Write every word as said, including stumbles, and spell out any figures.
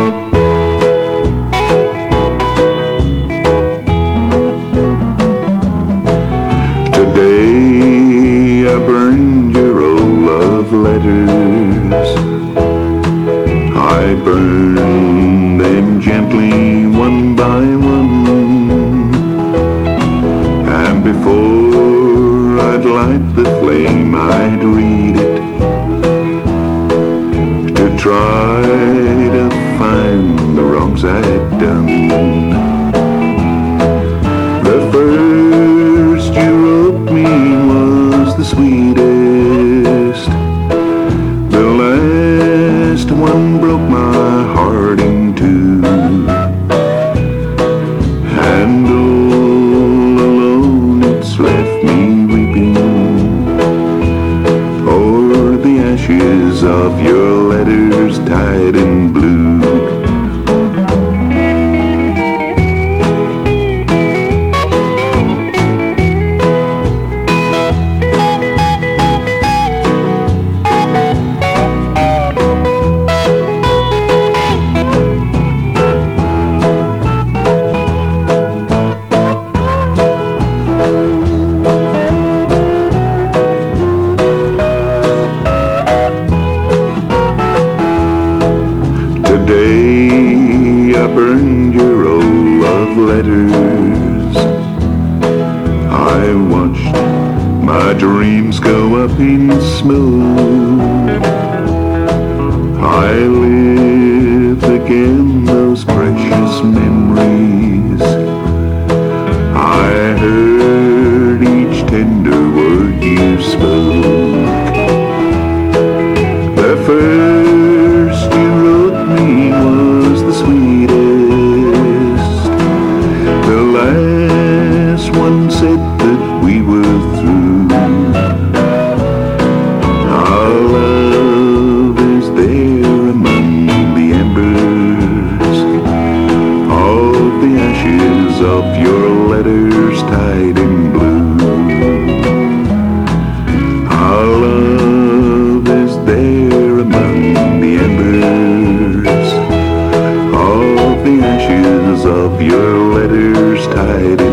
Today I burned your old love letters. I burned them gently one by one, and before I'd light the flame I'd read it to try to find the wrongs I'd done. The first you wrote me was the sweetest. The last one broke my heart in two. And all alone it's left me weeping o'er the ashes of your letters tied in blue. Today I burned your old love letters. I watched my dreams go up in smoke. I live again those precious memories. I heard each tender word you spoke. The first you wrote me was the sweetest. The last one said that we were through. Our love is there among the embers of the ashes of your letters tied in blue. Our love is there among the embers of the ashes of your letters tied in